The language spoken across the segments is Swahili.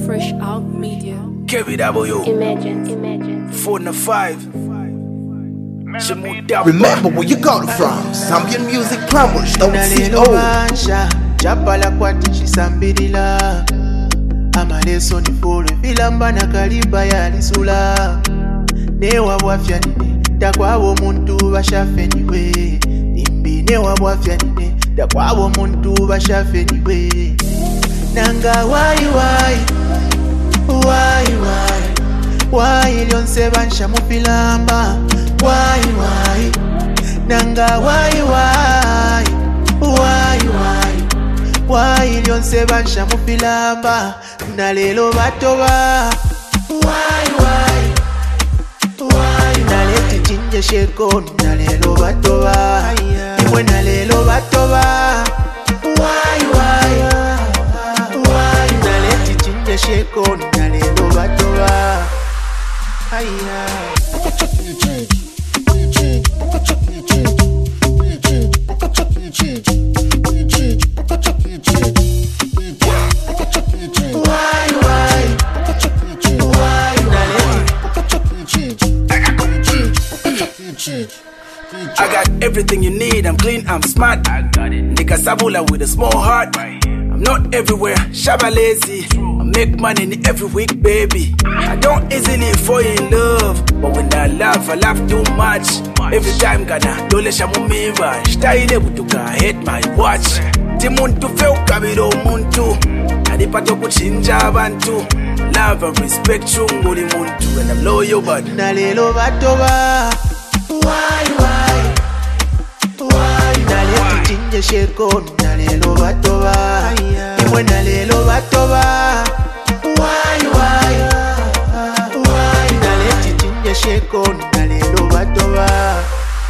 Fresh Out Media. KBW. Imagine. 4 and 5. Remember where you got it from. Zambian Music Plumbers, don't see Chapala kwati chisambirila amaleso ni fule filamba na kaliba ya lisula newa bwafya nine takwawo muntu bashafe niwe nimbi newa bwafya nine takwawo muntu bashafe niwe nanga why lyonse bansha mufilamba why nanga why lyonse bansha mufilamba na lelo batoba why naleti chinje sheko na lelo batoba imwe na lelo batoba why naleti chinje sheko na lelo batoba I got everything you need, I'm clean, I'm smart. I got it. Nigga Sabula with a small heart. I'm not everywhere, shabba lazy. I make money in every week, baby. I don't easily fall in love, but when I laugh too much. Every time gana dole shamumiva. Style butuka, hate my watch. Timuntu feo kabiro muntu. Adipato kuchinja abantu. Love and respect chunguli muntu. And I'm loyal but nalelo batoba. Why nalelo chinje sheko nalelo batoba imwe nalelo batoba why nalelo chinje sheko nalelo batoba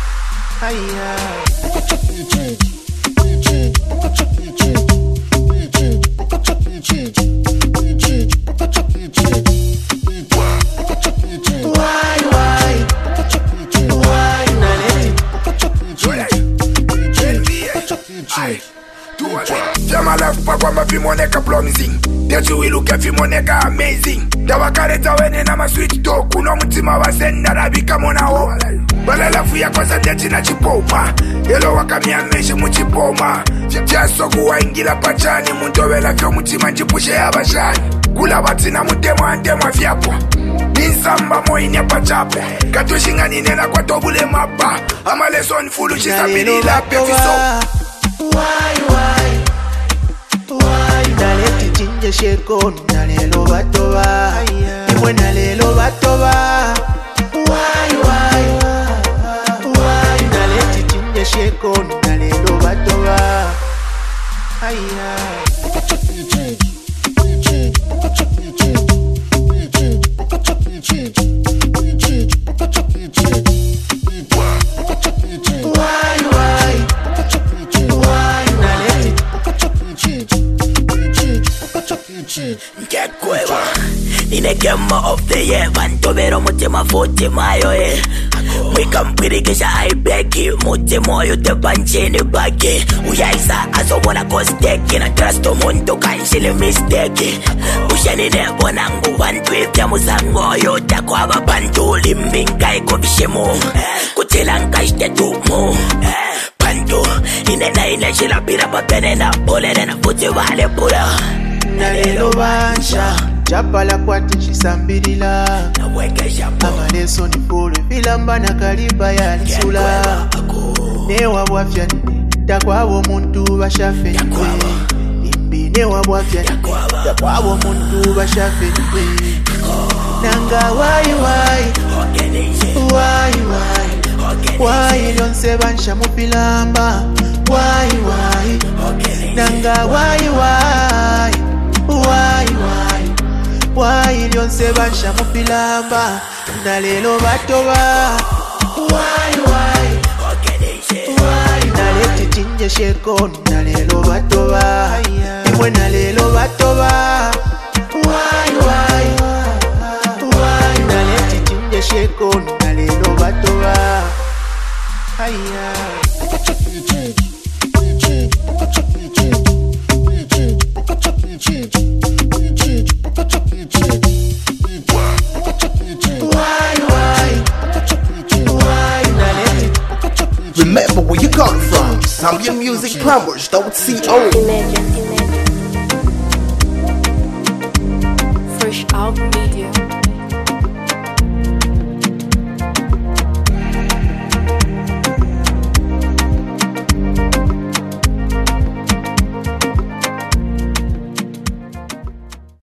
Jama love pa kwa mafimoneka promising. That you will look at fimoneka amazing. Tawakareta wene na masweet talk. Kuno mutima wa senda rabika mona ho. Balala fuya kwa sandeti na chipoma. Yelo wakamia meshi muchipoma. Jaso kuwa ingila pachani. Muntowela fyo mutima njipushe ya bashani. Kula batina mutemo antema fyapo. Ninsamba moinya pachapo. Katoshinga ninena kwa tobule mapa. Amaleso nfulu chisabili la pefiso. Why naleti chinje sheko nalelo batoba imwe nalelo batoba why naleti chinje sheko nalelo batoba Get cueva Nine kema of the year Vantovero mutima futi mayo Mwika mpirikisha haibeki Mutimo yote banchini baki Uyaisa asobona kosteki Na trusto muntu kanshili misteki Ushanine bonangu Bantu ifya musango yote kwa babantu Limbinga iko vishimu Kutila nkashte tumu Bantu Ine shila pira papene na pole Na futi vale pura nalelo bansha chapala kwati chisambirila amaleso ni fule filamba na kaliba ya lisula newa bwafya nine takwawo muntu bashafe niwe imbi newa bwafya nine takwawo muntu bashafe niwe nanga why lyonse bansha mufilamba why nanga why lyonse bansha mufilamba nalelo batoba why naleti chinje sheko nalelo batoba imwe nalelo batoba why naleti chinje sheko nalelo batoba Check Remember where you got it from. ZambianMusicPlumbers.co. Fresh Out Media.